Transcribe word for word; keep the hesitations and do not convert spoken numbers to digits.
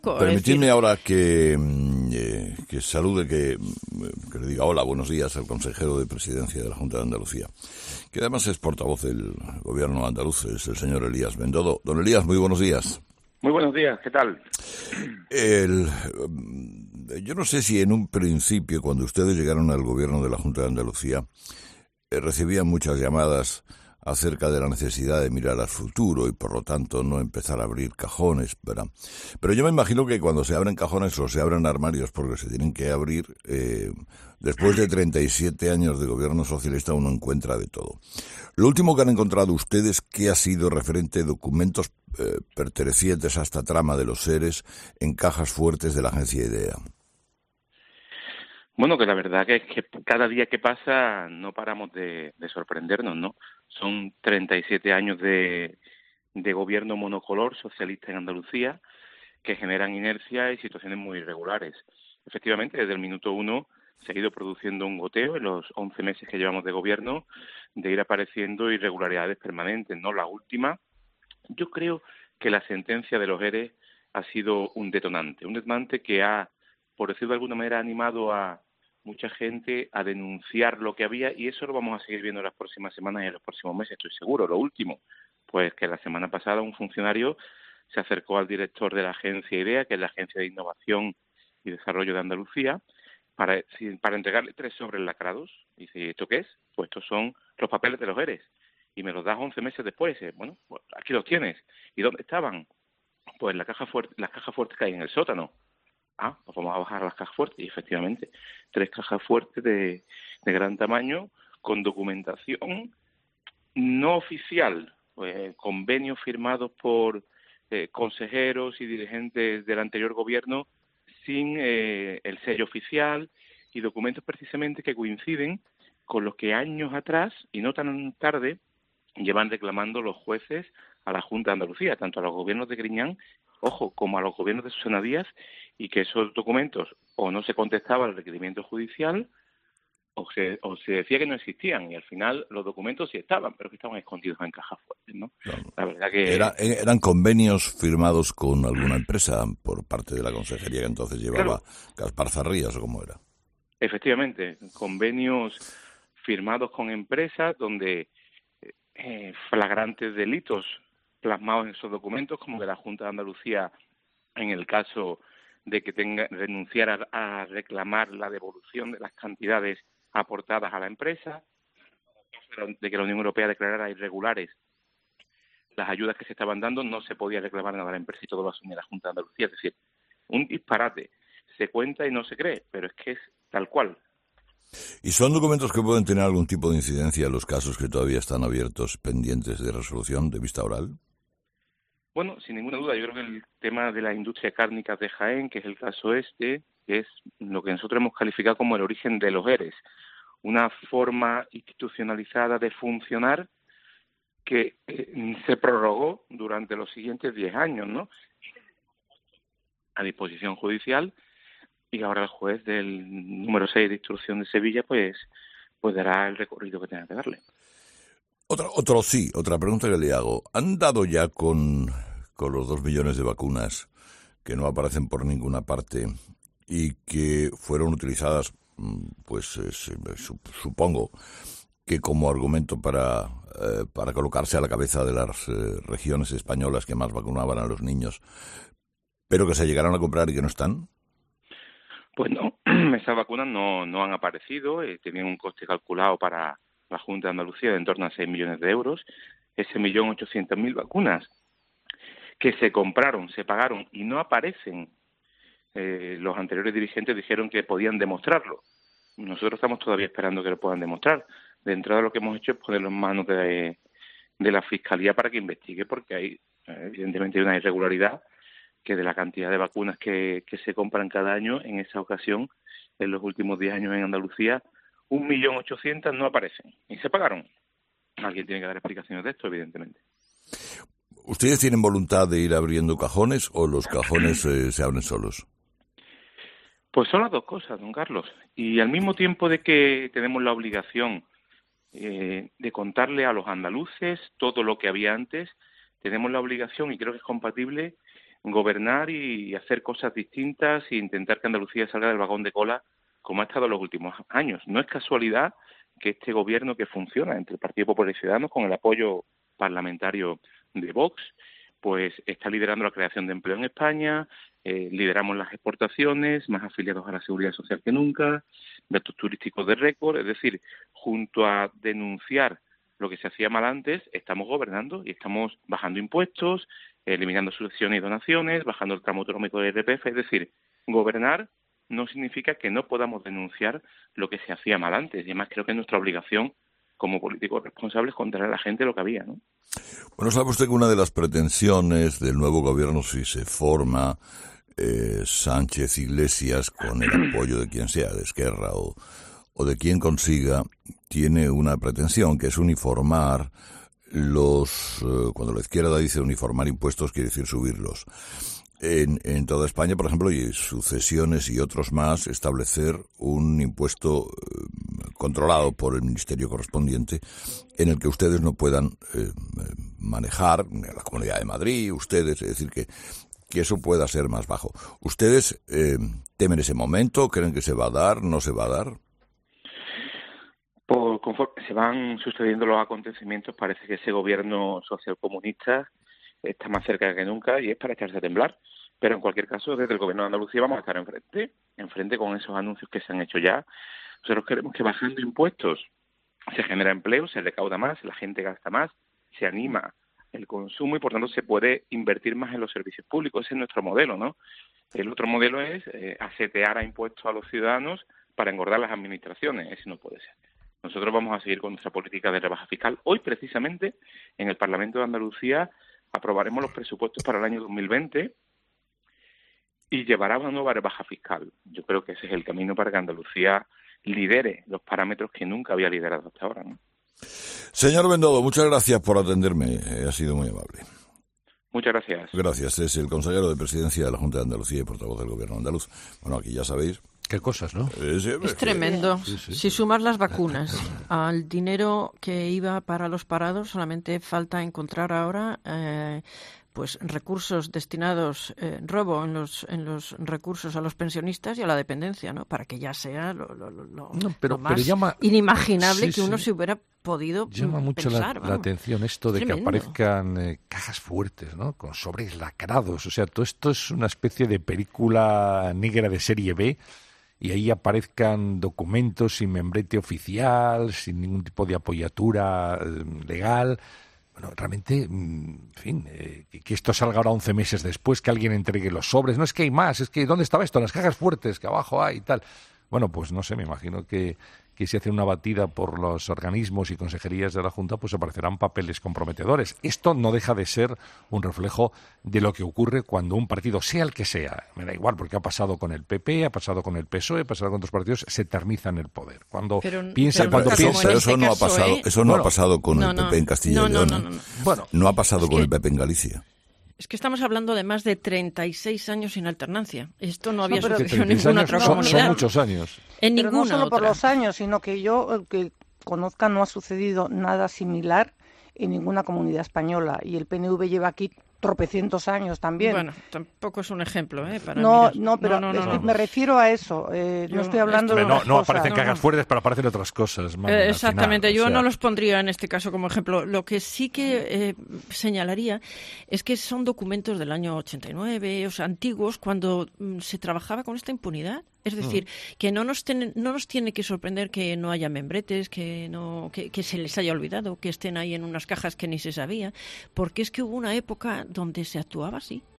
Permitidme ahora que, eh, que salude, que, que le diga hola, buenos días al consejero de Presidencia de la Junta de Andalucía, que además es portavoz del gobierno andaluz, es el señor Elías Bendodo. Don Elías, muy buenos días. Muy buenos días, ¿qué tal? El, yo no sé si en un principio, cuando ustedes llegaron al gobierno de la Junta de Andalucía, eh, recibían muchas llamadas acerca de la necesidad de mirar al futuro y por lo tanto no empezar a abrir cajones, ¿verdad? Pero yo me imagino que cuando se abren cajones o se abren armarios porque se tienen que abrir, eh, después de treinta y siete años de gobierno socialista uno encuentra de todo. Lo último que han encontrado ustedes, ¿qué ha sido referente a documentos eh, pertenecientes a esta trama de los seres en cajas fuertes de la agencia IDEA? Bueno, que la verdad que es que cada día que pasa no paramos de, de sorprendernos, ¿no? Son treinta y siete años de, de gobierno monocolor socialista en Andalucía que generan inercia y situaciones muy irregulares. Efectivamente, desde el minuto uno se ha ido produciendo un goteo en los once meses que llevamos de gobierno de ir apareciendo irregularidades permanentes, ¿no? La última, yo creo que la sentencia de los ERE ha sido un detonante, un detonante que ha, por decirlo de alguna manera, animado a mucha gente a denunciar lo que había, y eso lo vamos a seguir viendo en las próximas semanas y en los próximos meses, estoy seguro. Lo último, pues que la semana pasada un funcionario se acercó al director de la agencia IDEA, que es la Agencia de Innovación y Desarrollo de Andalucía, para, para entregarle tres sobres lacrados. Y dice, ¿esto qué es? Pues estos son los papeles de los ERES. Y me los das once meses después. Bueno, pues aquí los tienes. ¿Y dónde estaban? Pues la caja fuerte, las cajas fuertes que hay en el sótano. Ah, pues vamos a bajar las cajas fuertes. Y efectivamente, tres cajas fuertes de, de gran tamaño, con documentación no oficial, pues, convenios firmados por eh, consejeros y dirigentes del anterior gobierno sin eh, el sello oficial, y documentos precisamente que coinciden con los que años atrás, y no tan tarde, llevan reclamando los jueces a la Junta de Andalucía, tanto a los gobiernos de Griñán, ojo, como a los gobiernos de Susana Díaz, y que esos documentos o no se contestaba al requerimiento judicial o se, o se decía que no existían, y al final los documentos sí estaban, pero que estaban escondidos en cajas fuertes, ¿no? Claro. La verdad que... Era, eran convenios firmados con alguna empresa por parte de la consejería que entonces llevaba, claro, Gaspar Zarrías, ¿o cómo era? Efectivamente, convenios firmados con empresas donde eh, flagrantes delitos plasmados en esos documentos, como de la Junta de Andalucía en el caso de que tenga renunciar a, a reclamar la devolución de las cantidades aportadas a la empresa, de que la Unión Europea declarara irregulares las ayudas que se estaban dando, no se podía reclamar nada a la empresa y todo lo asumía la Junta de Andalucía. Es decir, un disparate. Se cuenta y no se cree, pero es que es tal cual. ¿Y son documentos que pueden tener algún tipo de incidencia en los casos que todavía están abiertos, pendientes de resolución de vista oral? Bueno, sin ninguna duda, yo creo que el tema de la industria cárnica de Jaén, que es el caso este, que es lo que nosotros hemos calificado como el origen de los ERES, una forma institucionalizada de funcionar que eh, se prorrogó durante los siguientes diez años, ¿no? A disposición judicial, y ahora el juez del número seis de instrucción de Sevilla, pues, pues dará el recorrido que tenga que darle. Otra, otro sí, otra pregunta que le hago. ¿Han dado ya con, con los dos millones de vacunas que no aparecen por ninguna parte y que fueron utilizadas, pues eh, supongo que como argumento para, eh, para colocarse a la cabeza de las eh, regiones españolas que más vacunaban a los niños, pero que se llegaron a comprar y que no están? Pues no, esas vacunas no, no han aparecido, eh, tenían un coste calculado para la Junta de Andalucía de en torno a seis millones de euros, ese millón ochocientas mil vacunas que se compraron, se pagaron y no aparecen. Eh, los anteriores dirigentes dijeron que podían demostrarlo. Nosotros estamos todavía esperando que lo puedan demostrar. De entrada lo que hemos hecho es ponerlo en manos de, de la Fiscalía para que investigue, porque hay, evidentemente, hay una irregularidad, que de la cantidad de vacunas que, que se compran cada año, en esa ocasión, en los últimos diez años en Andalucía, un millón ochocientas no aparecen y se pagaron. Alguien tiene que dar explicaciones de esto, evidentemente. ¿Ustedes tienen voluntad de ir abriendo cajones o los cajones eh, se abren solos? Pues son las dos cosas, don Carlos. Y al mismo tiempo de que tenemos la obligación eh, de contarle a los andaluces todo lo que había antes, tenemos la obligación, y creo que es compatible, gobernar y hacer cosas distintas e intentar que Andalucía salga del vagón de cola como ha estado en los últimos años. No es casualidad que este gobierno que funciona entre el Partido Popular y Ciudadanos, con el apoyo parlamentario de Vox, pues está liderando la creación de empleo en España, eh, lideramos las exportaciones, más afiliados a la Seguridad Social que nunca, datos turísticos de récord, es decir, junto a denunciar lo que se hacía mal antes, estamos gobernando y estamos bajando impuestos, eliminando subvenciones y donaciones, bajando el tramo autonómico de I R P F, es decir, gobernar no significa que no podamos denunciar lo que se hacía mal antes, y además creo que es nuestra obligación como políticos responsables contar a la gente lo que había, ¿no? Bueno, sabe usted que una de las pretensiones del nuevo gobierno, si se forma eh, Sánchez Iglesias con el apoyo de quien sea, de Esquerra o, o de quien consiga, tiene una pretensión que es uniformar los... Eh, cuando la izquierda dice uniformar impuestos, quiere decir subirlos. En, en toda España, por ejemplo, y sucesiones y otros más, establecer un impuesto eh, controlado por el ministerio correspondiente en el que ustedes no puedan eh, manejar, la Comunidad de Madrid, ustedes, es decir, que, que eso pueda ser más bajo. ¿Ustedes eh, temen ese momento? ¿Creen que se va a dar? ¿No se va a dar? Por, conforme se van sucediendo los acontecimientos, parece que ese gobierno socialcomunista está más cerca que nunca y es para echarse a temblar. Pero en cualquier caso, desde el Gobierno de Andalucía vamos a estar enfrente, enfrente con esos anuncios que se han hecho ya. Nosotros queremos que bajando impuestos se genera empleo, se recauda más, la gente gasta más, se anima el consumo y por tanto se puede invertir más en los servicios públicos. Ese es nuestro modelo, ¿no? El otro modelo es eh, asetear a impuestos a los ciudadanos para engordar las administraciones. Ese no puede ser. Nosotros vamos a seguir con nuestra política de rebaja fiscal. Hoy, precisamente, en el Parlamento de Andalucía aprobaremos los presupuestos para el año dos mil veinte y llevará una nueva rebaja fiscal. Yo creo que ese es el camino para que Andalucía lidere los parámetros que nunca había liderado hasta ahora, ¿no? Señor Bendodo, muchas gracias por atenderme. Ha sido muy amable. Muchas gracias. Gracias. Es el consejero de Presidencia de la Junta de Andalucía y portavoz del Gobierno andaluz. Bueno, aquí ya sabéis. Qué cosas, ¿no? Es, es, es tremendo. Sí, sí. Si sumas las vacunas al dinero que iba para los parados, solamente falta encontrar ahora eh, pues recursos destinados, eh, robo en los en los recursos a los pensionistas y a la dependencia, ¿no? Para que ya sea lo, lo, lo, no, pero, lo más pero llama, inimaginable sí, que uno sí. se hubiera podido llama mucho pensar, la, la atención esto de Tremendo. que aparezcan eh, cajas fuertes, ¿no? Con sobres lacrados. O sea, todo esto es una especie de película negra de serie B. Y ahí aparezcan documentos sin membrete oficial, sin ningún tipo de apoyatura eh, legal. Bueno, realmente, en fin, eh, que esto salga ahora once meses después, que alguien entregue los sobres. No es que hay más, es que ¿dónde estaba esto? Las cajas fuertes, que abajo hay y tal. Bueno, pues no sé, me imagino que, que si hace una batida por los organismos y consejerías de la Junta, pues aparecerán papeles comprometedores. Esto no deja de ser un reflejo de lo que ocurre cuando un partido, sea el que sea, me da igual, porque ha pasado con el P P, ha pasado con el P S O E, ha pasado con otros partidos, se eternizan en el poder. Cuando pero, piensa, pero cuando eso, piensa, pero este eso no caso, ha pasado, ¿eh? eso no bueno, ha pasado con no, el P P no, en Castilla no, y no, León. no, no, no. bueno, No ha pasado es con que, el P P en Galicia. Es que estamos hablando de más de treinta y seis años sin alternancia. Esto no había no, sucedido en treinta y seis ninguna años otra son, comunidad. son muchos años. En Pero ninguna no solo otra. por los años, sino que yo eh, que conozca no ha sucedido nada similar en ninguna comunidad española. Y el P N V lleva aquí tropecientos años también. Bueno, tampoco es un ejemplo, ¿eh? Para no, mirar. no, pero no, no, es no, que no. me refiero a eso. Eh, Yo- no estoy hablando esto de no, otras no cosas. aparecen No, cajas no. fuertes, pero aparecen otras cosas. Mamen, Eh, al exactamente, final, yo o sea, no los pondría en este caso como ejemplo. Lo que sí que eh, señalaría es que son documentos del año ochenta y nueve, o sea, antiguos, cuando mm, se trabajaba con esta impunidad. Es decir, mm. que no nos, ten, no nos tiene que sorprender que no haya membretes, que, no, que, que se les haya olvidado, que estén ahí en unas cajas que ni se sabía, porque es que hubo una época donde se actuaba así.